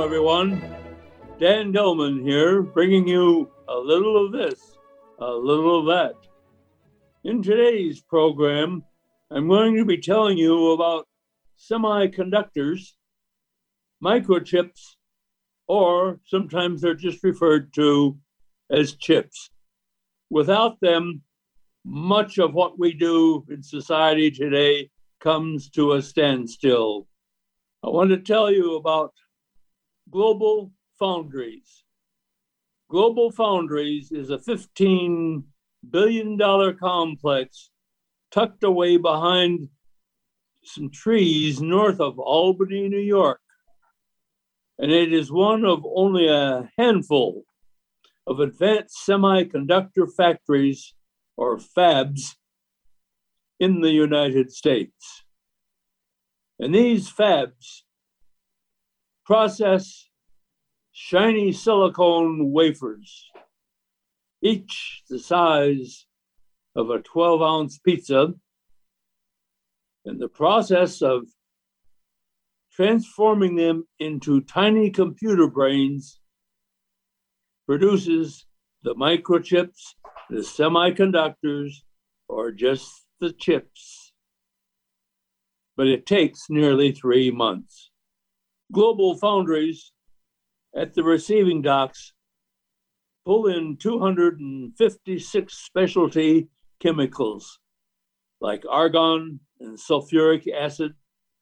everyone. Dan Gelman here, bringing you a little of this, a little of that. In today's program, I'm going to be telling you about semiconductors, microchips, or sometimes they're just referred to as chips. Without them, much of what we do in society today comes to a standstill. I want to tell you about Global Foundries. Global Foundries is a $15 billion complex tucked away behind some trees north of Albany, New York. And it is one of only a handful of advanced semiconductor factories, or fabs, in the United States. And these fabs process shiny silicone wafers, each the size of a 12-ounce pizza. And the process of transforming them into tiny computer brains produces the microchips, the semiconductors, or just the chips. But it takes nearly 3 months. Global Foundries at the receiving docks pull in 256 specialty chemicals like argon and sulfuric acid.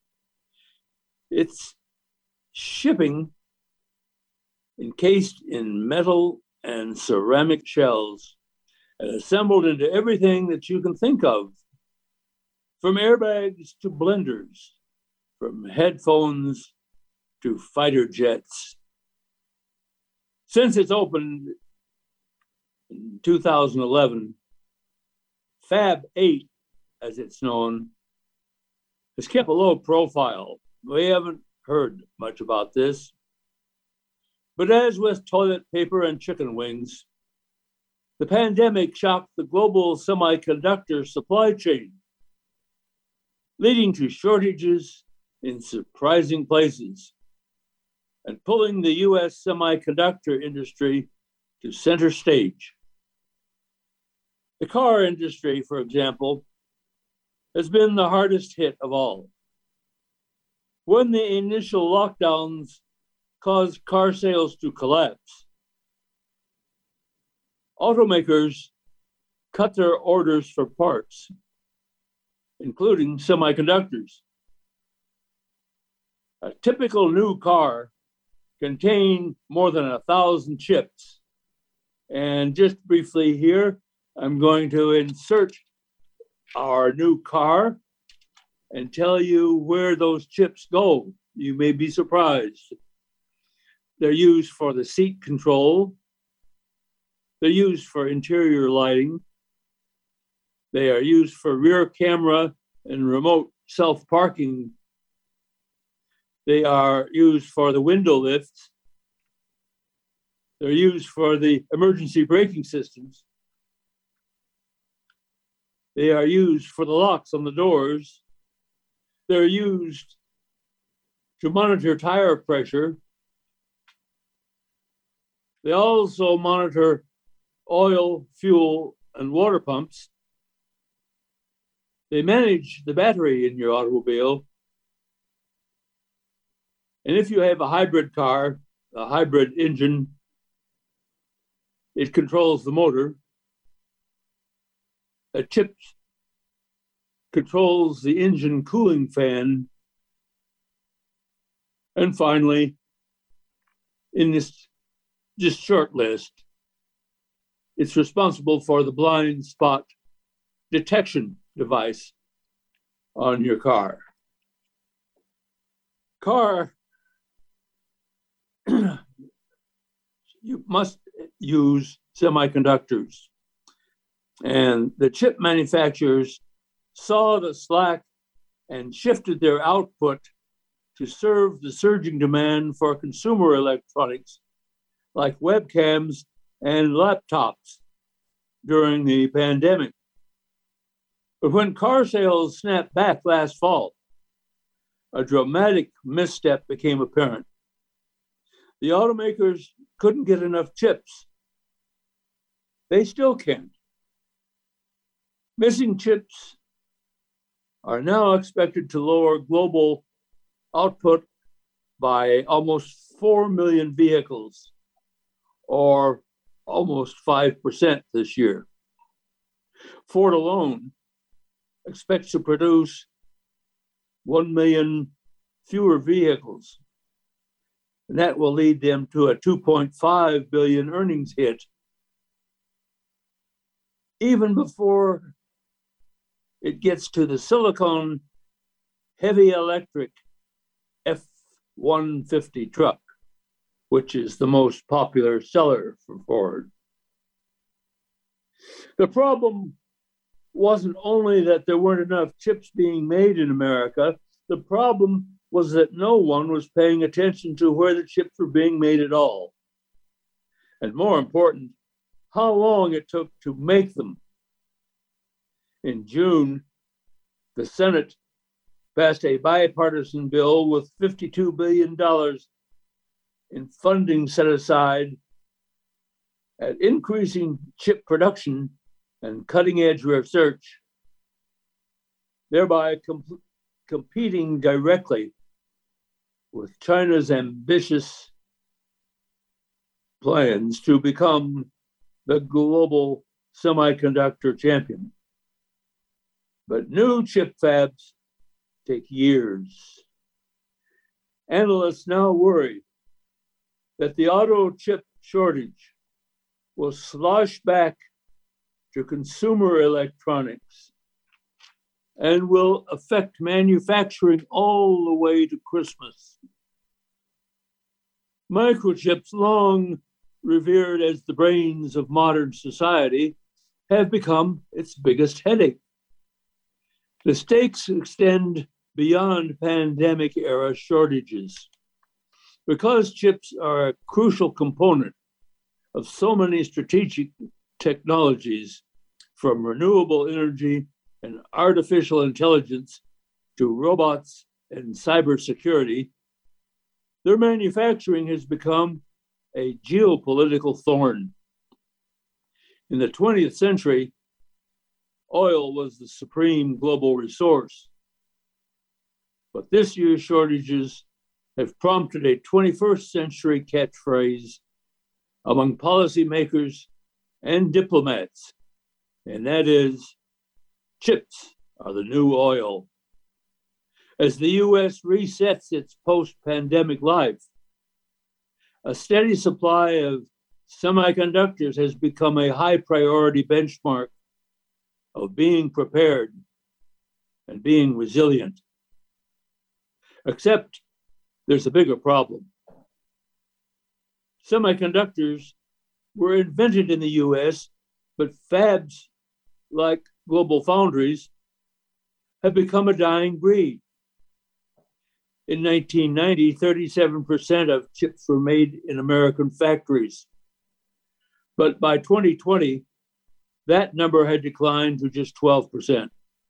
It's shipping encased in metal and ceramic shells and assembled into everything that you can think of, from airbags to blenders, from headphones to fighter jets. Since it's opened in 2011, Fab 8, as it's known, has kept a low profile. We haven't heard much about this. But as with toilet paper and chicken wings, the pandemic shocked the global semiconductor supply chain, leading to shortages in surprising places and pulling the US semiconductor industry to center stage. The car industry, for example, has been the hardest hit of all. When the initial lockdowns caused car sales to collapse, automakers cut their orders for parts, including semiconductors. A typical new car contains more than 1,000 chips. And just briefly here, I'm going to insert our new car and tell you where those chips go. You may be surprised. They're used for the seat control. They're used for interior lighting. They are used for rear camera and remote self-parking. They are used for the window lifts. They're used for the emergency braking systems. They are used for the locks on the doors. They're used to monitor tire pressure. They also monitor oil, fuel, and water pumps. They manage the battery in your automobile. And if you have a hybrid car, a hybrid engine, it controls the motor. A chip controls the engine cooling fan. And finally, in this short list, it's responsible for the blind spot detection device on your car. You must use semiconductors. And the chip manufacturers saw the slack and shifted their output to serve the surging demand for consumer electronics like webcams and laptops during the pandemic. But when car sales snapped back last fall, a dramatic misstep became apparent. The automakers couldn't get enough chips. They still can't. Missing chips are now expected to lower global output by almost 4 million vehicles, or almost 5% this year. Ford alone expects to produce 1 million fewer vehicles, and that will lead them to a 2.5 billion earnings hit. Even before it gets to the silicon heavy electric F-150 truck, which is the most popular seller for Ford. The problem wasn't only that there weren't enough chips being made in America, the problem was that no one was paying attention to where the chips were being made at all. And more important, how long it took to make them. In June, the Senate passed a bipartisan bill with $52 billion in funding set aside at increasing chip production and cutting-edge research, thereby competing directly with China's ambitious plans to become the global semiconductor champion. But new chip fabs take years. Analysts now worry that the auto chip shortage will slosh back to consumer electronics and will affect manufacturing all the way to Christmas. Microchips, long revered as the brains of modern society, have become its biggest headache. The stakes extend beyond pandemic era shortages. Because chips are a crucial component of so many strategic technologies, from renewable energy and artificial intelligence to robots and cybersecurity, their manufacturing has become a geopolitical thorn. In the 20th century, oil was the supreme global resource. But this year's shortages have prompted a 21st century catchphrase among policymakers and diplomats, and that is, chips are the new oil. As the US resets its post-pandemic life, a steady supply of semiconductors has become a high priority benchmark of being prepared and being resilient. Except there's a bigger problem. Semiconductors were invented in the US, but fabs like GlobalFoundries have become a dying breed. In 1990, 37% of chips were made in American factories. But by 2020, that number had declined to just 12%.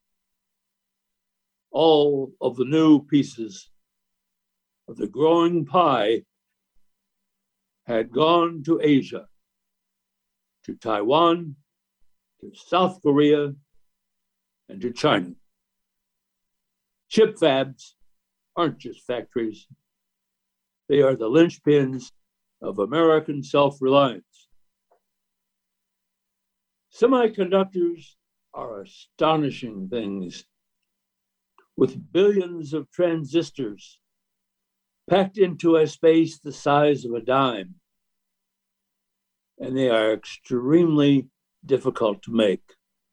All of the new pieces of the growing pie had gone to Asia, to Taiwan, to South Korea, and to China. Chip fabs aren't just factories. They are the linchpins of American self-reliance. Semiconductors are astonishing things, with billions of transistors packed into a space the size of a dime. And they are extremely difficult to make.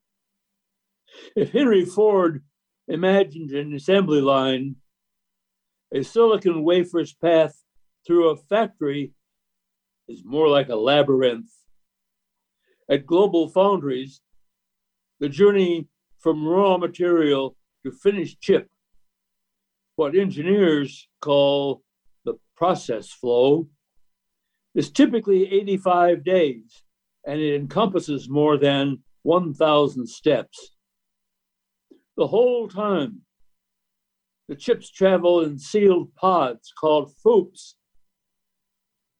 If Henry Ford imagined an assembly line, a silicon wafer's path through a factory is more like a labyrinth. At GlobalFoundries, the journey from raw material to finished chip, what engineers call the process flow, is typically 85 days, and it encompasses more than 1,000 steps. The whole time, the chips travel in sealed pods called FOUPs,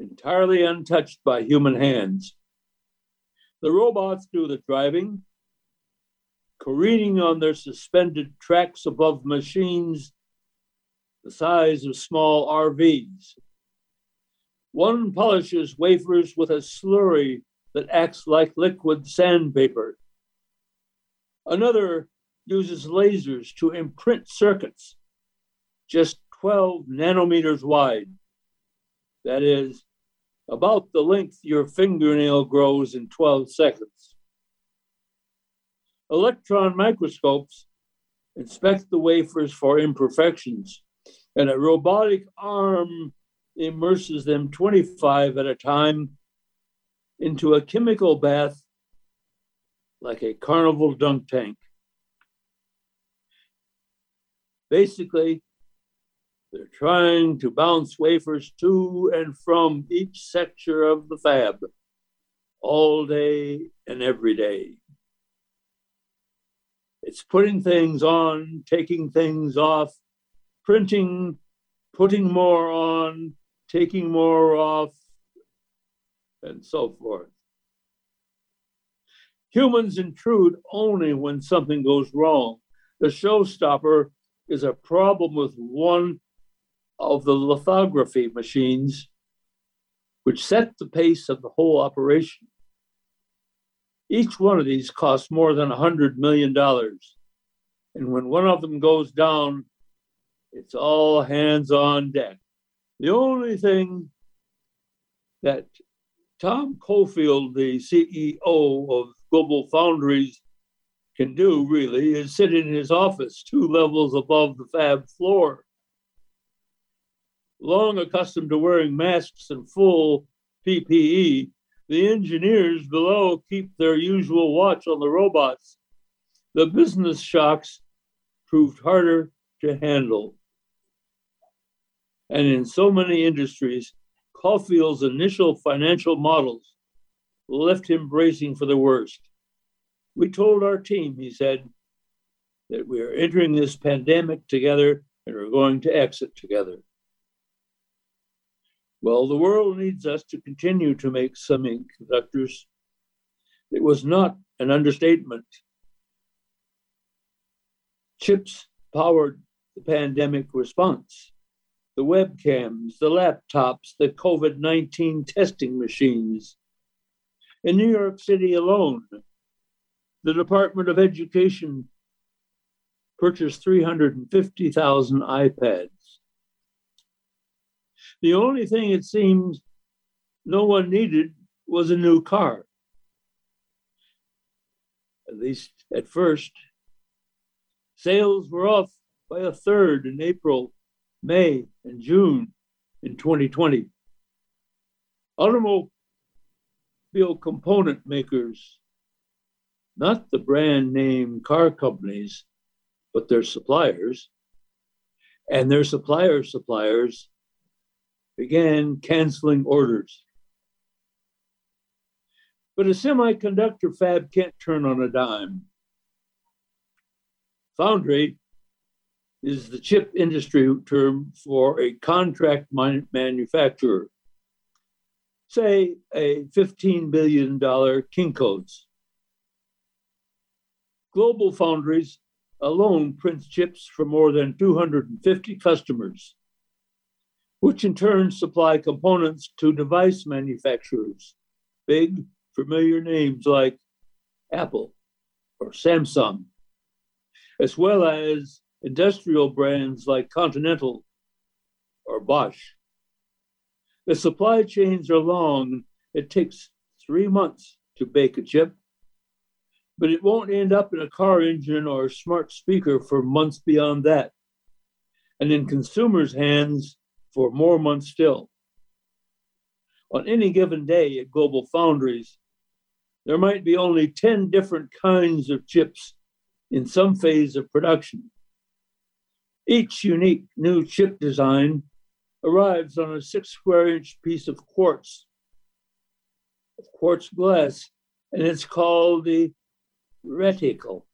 entirely untouched by human hands. The robots do the driving, careening on their suspended tracks above machines the size of small RVs. One polishes wafers with a slurry that acts like liquid sandpaper. Another uses lasers to imprint circuits just 12 nanometers wide. That is about the length your fingernail grows in 12 seconds. Electron microscopes inspect the wafers for imperfections, and a robotic arm immerses them 25 at a time into a chemical bath like a carnival dunk tank. Basically, they're trying to bounce wafers to and from each sector of the fab all day and every day. It's putting things on, taking things off, printing, putting more on, taking more off, and so forth. Humans intrude only when something goes wrong. The showstopper is a problem with one of the lithography machines, which set the pace of the whole operation. Each one of these costs more than $100 million. And when one of them goes down, it's all hands on deck. The only thing that Tom Caulfield, the CEO of Global Foundries, can do really is sit in his office 2 levels above the fab floor. Long accustomed to wearing masks and full PPE, the engineers below keep their usual watch on the robots. The business shocks proved harder to handle. And in so many industries, Caulfield's initial financial models left him bracing for the worst. We told our team, he said, that we are entering this pandemic together and we're going to exit together. Well, the world needs us to continue to make semiconductors. It was not an understatement. Chips powered the pandemic response. The webcams, the laptops, the COVID-19 testing machines. In New York City alone, the Department of Education purchased 350,000 iPads. The only thing it seems no one needed was a new car. At least at first. Sales were off by a third in April, May, and June in 2020. Automobile component makers, not the brand name car companies, but their suppliers, and their suppliers' began canceling orders. But a semiconductor fab can't turn on a dime. Foundry is the chip industry term for a contract manufacturer, say a $15 billion Kinko's. Global Foundries alone prints chips for more than 250 customers, which in turn supply components to device manufacturers, big, familiar names like Apple or Samsung, as well as industrial brands like Continental or Bosch. The supply chains are long. It takes 3 months to bake a chip, but it won't end up in a car engine or a smart speaker for months beyond that, and in consumers' hands for more months still. On any given day at Global Foundries, there might be only 10 different kinds of chips in some phase of production. Each unique new chip design arrives on a 6 square inch piece of quartz glass, and it's called the reticle.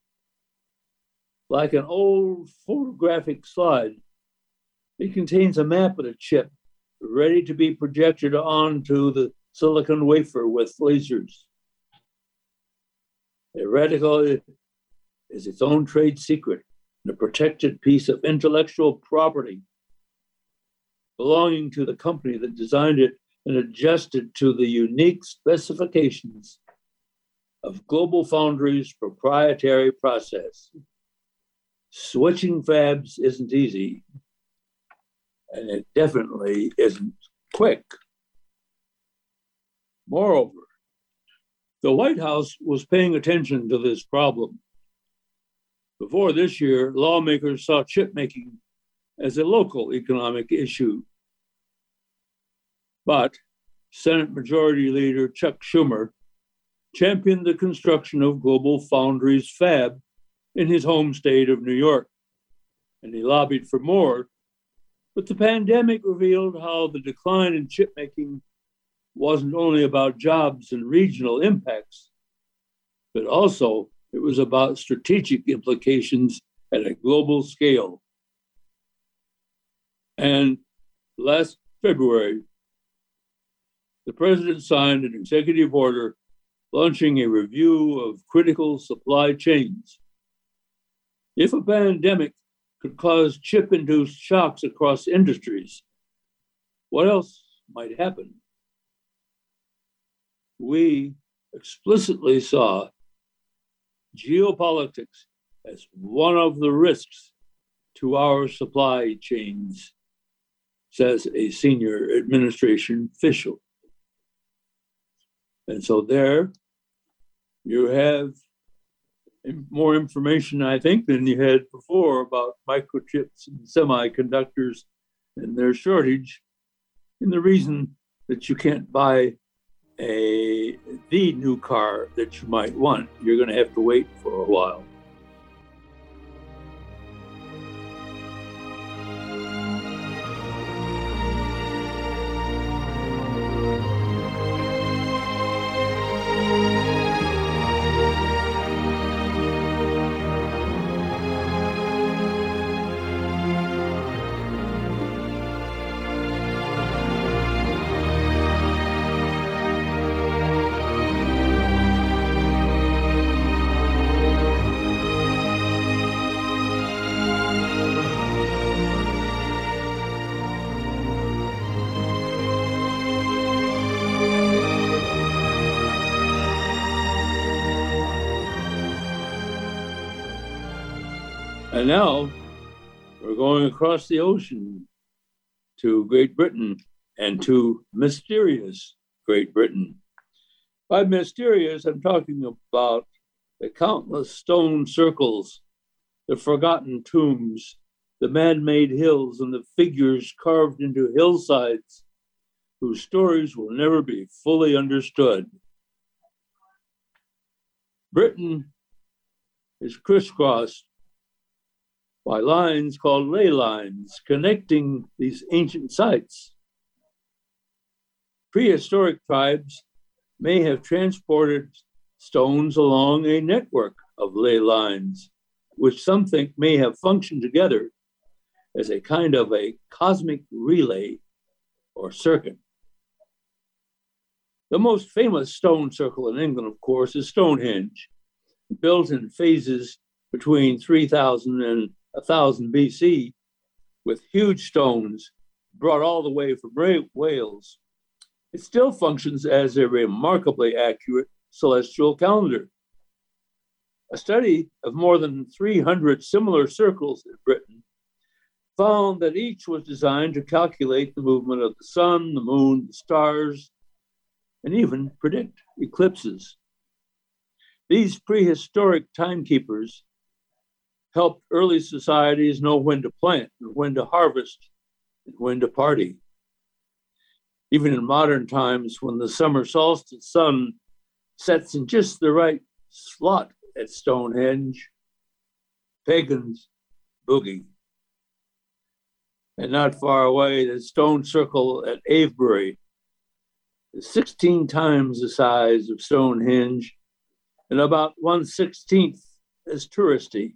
Like an old photographic slide, it contains a map of the chip, the ready to be projected onto the silicon wafer with lasers. A reticle is its own trade secret, a protected piece of intellectual property belonging to the company that designed it and adjusted to the unique specifications of GlobalFoundries' proprietary process. Switching fabs isn't easy, and it definitely isn't quick. Moreover, the White House was paying attention to this problem. Before this year, lawmakers saw chip making as a local economic issue. But Senate Majority Leader Chuck Schumer championed the construction of GlobalFoundries fab in his home state of New York, and he lobbied for more. But the pandemic revealed how the decline in chip making wasn't only about jobs and regional impacts, but also it was about strategic implications at a global scale. And last February, the president signed an executive order launching a review of critical supply chains. If a pandemic could cause chip-induced shocks across industries, what else might happen? We explicitly saw geopolitics as one of the risks to our supply chains, says a senior administration official. And so there you have more information, I think, than you had before about microchips and semiconductors and their shortage, and the reason that you can't buy the new car that you might want. You're going to have to wait for a while. And now we're going across the ocean to Great Britain and to mysterious Great Britain. By mysterious, I'm talking about the countless stone circles, the forgotten tombs, the man-made hills, and the figures carved into hillsides whose stories will never be fully understood. Britain is crisscrossed by lines called ley lines connecting these ancient sites. Prehistoric tribes may have transported stones along a network of ley lines, which some think may have functioned together as a kind of a cosmic relay or circuit. The most famous stone circle in England, of course, is Stonehenge, built in phases between 3000 and 1000 BC, with huge stones brought all the way from Wales. It still functions as a remarkably accurate celestial calendar. A study of more than 300 similar circles in Britain found that each was designed to calculate the movement of the sun, the moon, the stars, and even predict eclipses. These prehistoric timekeepers helped early societies know when to plant and when to harvest and when to party. Even in modern times, when the summer solstice sun sets in just the right slot at Stonehenge, pagans boogie. And not far away, the stone circle at Avebury is 16 times the size of Stonehenge and about 1/16 as touristy.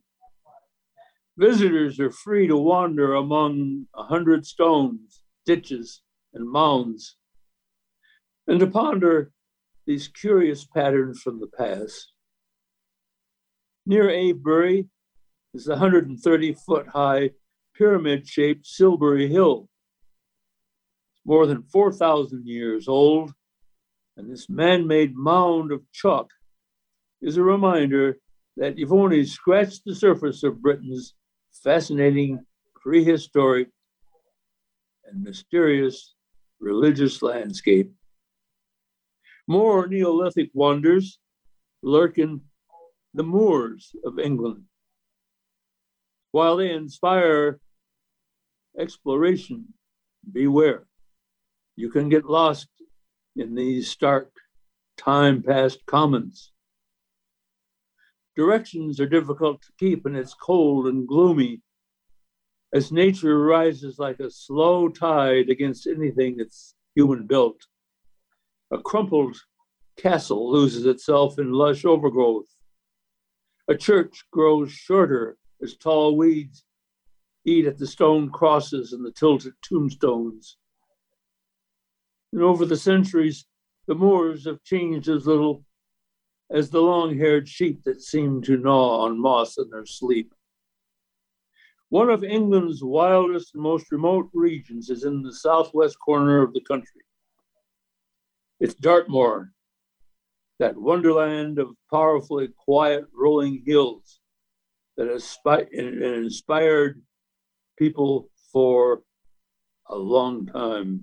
Visitors are free to wander among 100 stones, ditches, and mounds, and to ponder these curious patterns from the past. Near Avebury is the 130-foot-high pyramid-shaped Silbury Hill. It's more than 4,000 years old, and this man-made mound of chalk is a reminder that you've only scratched the surface of Britain's fascinating prehistoric and mysterious religious landscape. More Neolithic wonders lurk in the moors of England. While they inspire exploration, beware. You can get lost in these stark, time-past commons. Directions are difficult to keep, and it's cold and gloomy as nature rises like a slow tide against anything that's human-built. A crumpled castle loses itself in lush overgrowth. A church grows shorter as tall weeds eat at the stone crosses and the tilted tombstones. And over the centuries, the moors have changed as little as the long-haired sheep that seem to gnaw on moss in their sleep. One of England's wildest and most remote regions is in the southwest corner of the country. It's Dartmoor, that wonderland of powerfully quiet rolling hills that inspired people for a long time.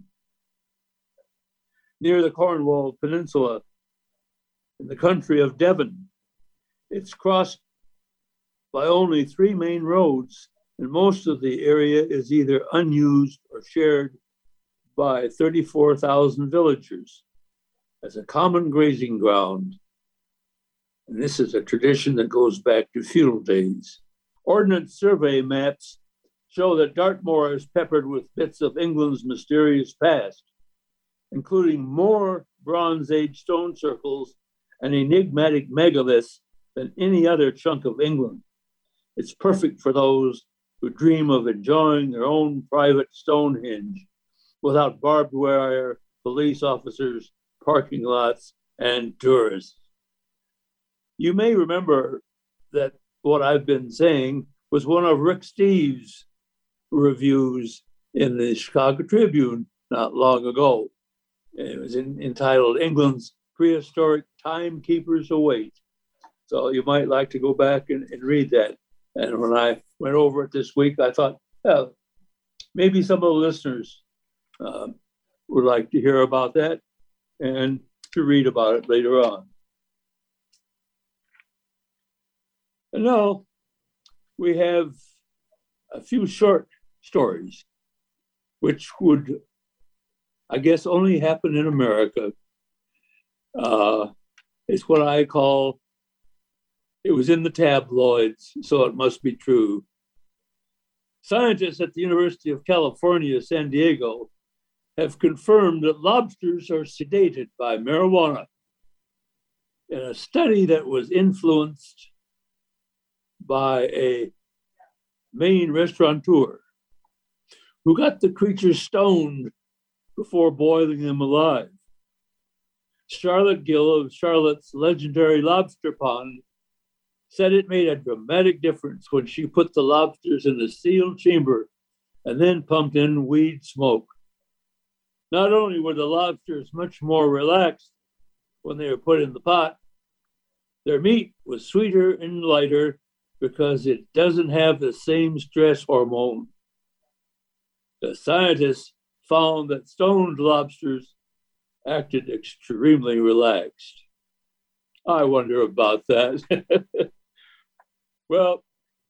Near the Cornwall Peninsula, in the country of Devon, it's crossed by only 3 main roads, and most of the area is either unused or shared by 34,000 villagers as a common grazing ground. And this is a tradition that goes back to feudal days. Ordnance survey maps show that Dartmoor is peppered with bits of England's mysterious past, including more Bronze Age stone circles and enigmatic megaliths than any other chunk of England. It's perfect for those who dream of enjoying their own private Stonehenge without barbed wire, police officers, parking lots, and tourists. You may remember that what I've been saying was one of Rick Steves' reviews in the Chicago Tribune not long ago. It was entitled England's Prehistoric Timekeepers Await. So you might like to go back and read that. And when I went over it this week, I thought, well, maybe some of the listeners would like to hear about that and to read about it later on. And now we have a few short stories, which would, I guess, only happen in America. It's what I call, it was in the tabloids, so it must be true. Scientists at the University of California, San Diego, have confirmed that lobsters are sedated by marijuana in a study that was influenced by a Maine restaurateur who got the creatures stoned before boiling them alive. Charlotte Gill of Charlotte's legendary lobster pond said it made a dramatic difference when she put the lobsters in a sealed chamber and then pumped in weed smoke. Not only were the lobsters much more relaxed when they were put in the pot, their meat was sweeter and lighter because it doesn't have the same stress hormone. The scientists found that stoned lobsters acted extremely relaxed. I wonder about that. Well,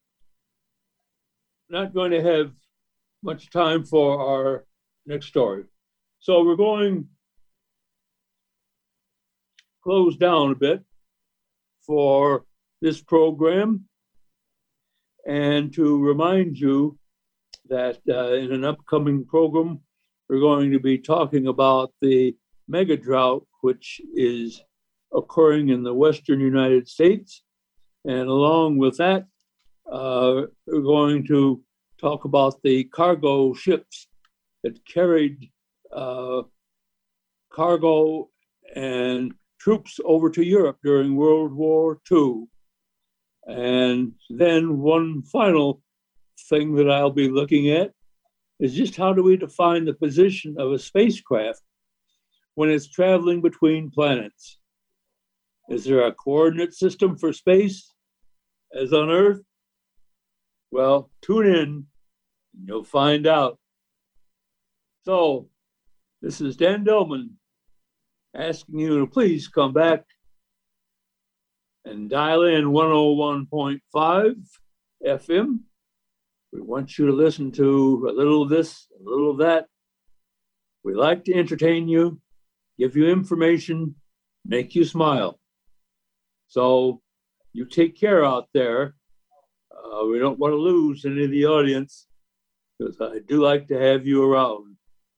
not going to have much time for our next story. So we're going to close down a bit for this program and to remind you that in an upcoming program, we're going to be talking about the mega drought, which is occurring in the Western United States. And along with that, we're going to talk about the cargo ships that carried cargo and troops over to Europe during World War II. And then one final thing that I'll be looking at is just how do we define the position of a spacecraft when it's traveling between planets? Is there a coordinate system for space as on Earth? Well, tune in and you'll find out. So, this is Dan Dillman asking you to please come back and dial in 101.5 FM. We want you to listen to a little of this, a little of that. We like to entertain you, give you information, make you smile. So you take care out there. We don't want to lose any of the audience because I do like to have you around.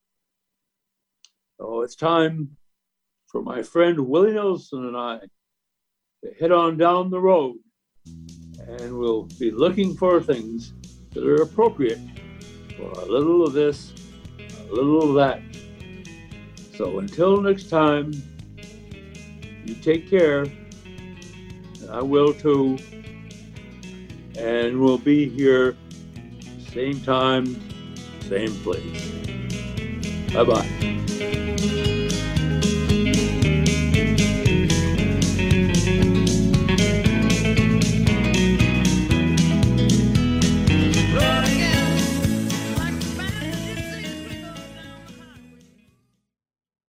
So it's time for my friend Willie Nelson and I to head on down the road, and we'll be looking for things that are appropriate for a little of this, a little of that. So until next time, you take care, and I will too, and we'll be here same time, same place. Bye-bye.